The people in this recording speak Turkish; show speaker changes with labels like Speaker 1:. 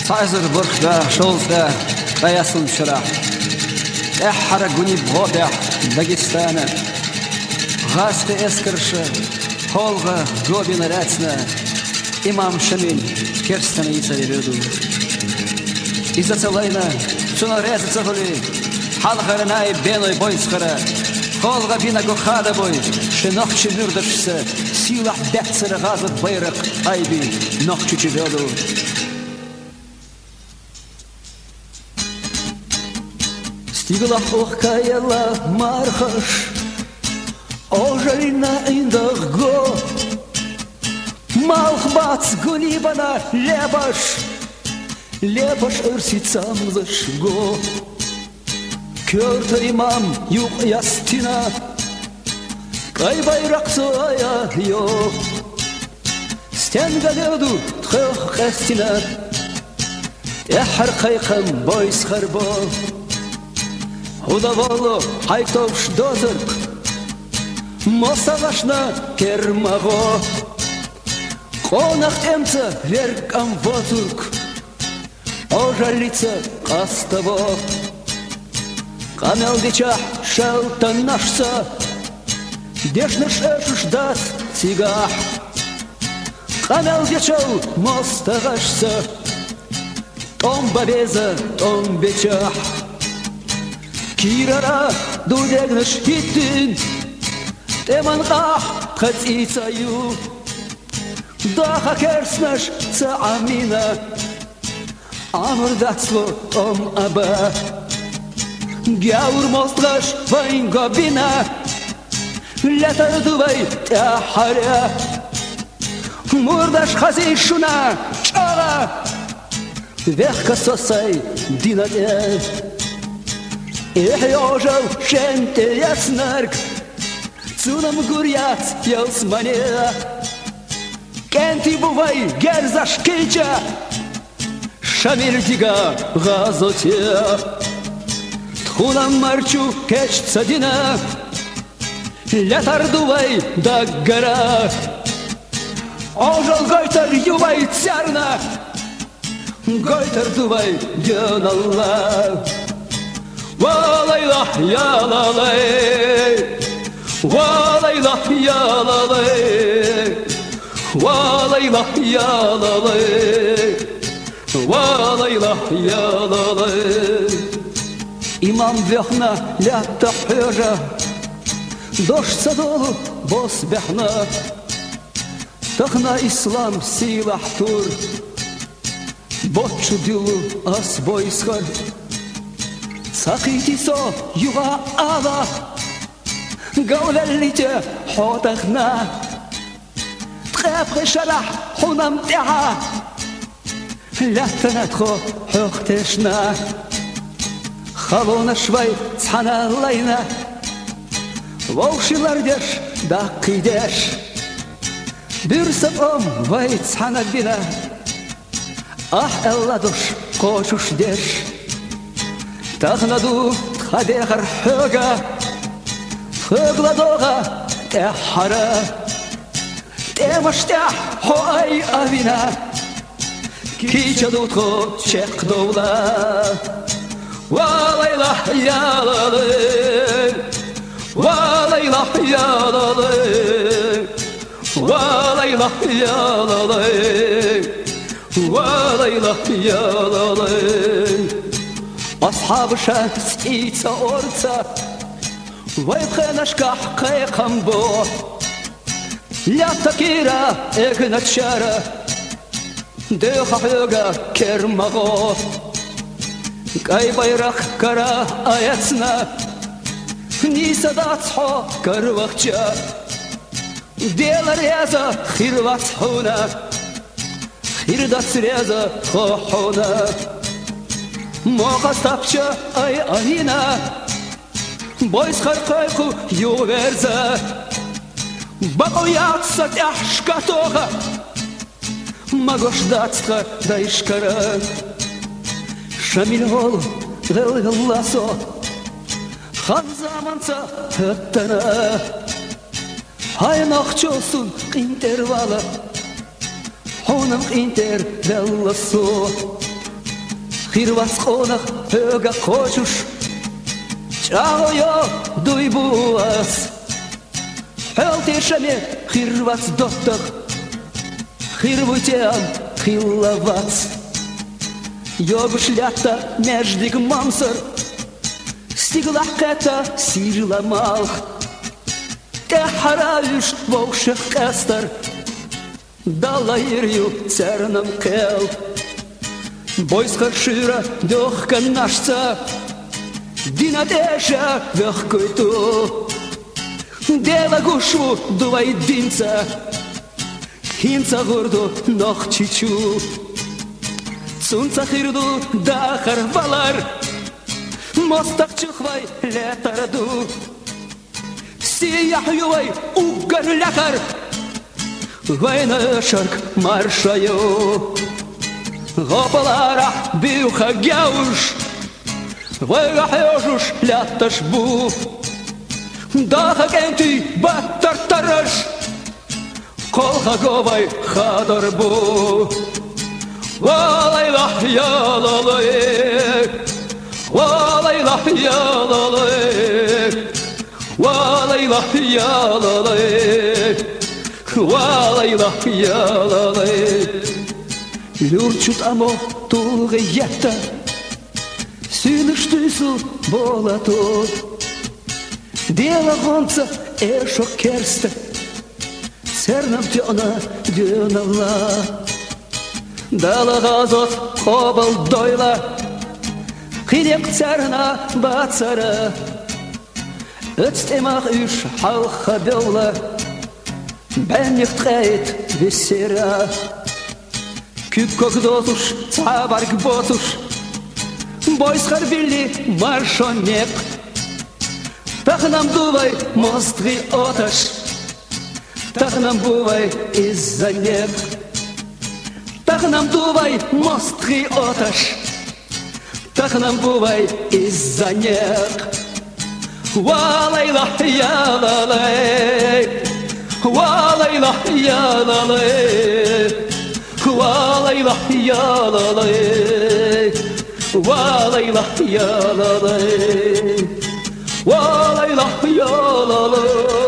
Speaker 1: Сайзер бурхда шолзда баясун шара. Эхара гуни бгода Дагестана. Гасты эскерши, холга гобина ряцна. Имам Шамиль керстана ица верюду. Иза целайна, шуна реза цахули. Халхаранай беной бойсхара. Холга бина гохада бой. Шинохчи мюрдашса. Сила бяцера газа байрак айби. Нохчучи веду. Стигла охкаяла мархаш, ожалина индахго, малхбац гулибана лебаш ырсицам зашго. Körte imam yuq yastina, kay bayraksoya yo. Stenga dedu txex xestina, ehar qayqam boys xarbo. Удавало хайтовш дозырк, мосавашна кермаго. Қонақ темца веркам вотурк, ожалица қаставо. Камел дича шелтан нашса, дешна шешуш дас цигах. Камел дичал мостағашса, том бабеза, том бечах. Kirara dudegnash hitin Teman qah qat'ita yu Dacha kersnash ta'amina Amr datslo tom aba Gawr mostgash vain gabina Latar dubay ta'hara Murdash khazi shuna chara Vekka sosay dinadeh Ehyożał szęty jasnark, cunam guriat jasmania. Kenti buvay gerzaş kejca, şamirdiga gazotia. Txunam marçu keç sadina, latar duvay daggara. Ożal goytar yuvay tsarna, goytar duvay dönallah. Valaylah ya lalay, valaylah ya lalay, valaylah ya lalay, valaylah ya lalay. İmam vehna la tahira, dosh sadolu bos behna. Takhna İslam silah tur, botçu dilu as boyskar. Sakitiso yuva ala Gawlalite xotakhna Tqabri shalah hunam tiha Lattanatko xoqteshna Khalona shvay tsana layna Vawshilar desh daqidesh Bir sabam vay tsana bina Ah elladosh qochush desh Taxnadu txadehar höga Högladoga tehara Temashtah hoay avina Kichadutko çekdovla Valaylah yalalay Valaylah yalalay Valaylah yalalay Valaylah yalalay أصحاب شمس إيتا أورتا ويبخينا شكاح قيقم بو لا تكيرا إغنى تشارا ديخا حيوغا كرمغو كاي بيرخ كرا آياتنا نيسا داتحو كروخجا ديلا ريازا خيروات حونا خير دات ريازا خوحونا Moqas tapça ay ayina Boys qarqayqu yuverza Baqo yatsa t'ahshkatoga Magosh datska da ishkara Shamil hol għal-għallaso Xan zamansa tattana Hay noħċosun intervala Honam intervallaso Хирвац қонақ өгі қочуш Чағойо дуйбуас Хөлтешеме хирвац доттық Хирвутеан хиллавац Йогуш лята междик мамсыр Стиглаққета сижламалх Те хараюш вошық қастар Далайырю цернам қел Бойсқар шыра дөхка нашца Динадеша вехкойту Дела гушу дувай динца Хинца гурду нохчичу Цунца хирду дахар валар Мостақ чухвай летарду Сиях ювай угар лякар Вайна шарк маршаю Ғопалара бюха гяуш Вайга хеожуш ляташ бу Даха кенти баттар тараш Қолға говай хадар бу Валайлах ялалай Валайлах ялалай Валайлах ялалай Валайлах ялалай Люрчут амо туғы етті Сүйніштүйсу болату Дела ғонца эшок керсті Сернам тёна дюнавла Дала ғазот қобыл дойла Қилек царна бацара Өтстемақ үш халқа беула Бәннек тғайт весера Күпкөк дотуш, цабарг ботуш Бойсқар билли маршонеп Тахнам дувай мостғи оташ Тахнам бувай из-за неб Тахнам дувай мостғи оташ Тахнам бувай из-за неб Валайлах ялалай Валайлах ялалай Валайлах ялалай Валайлах ялалай Валайлах ялалай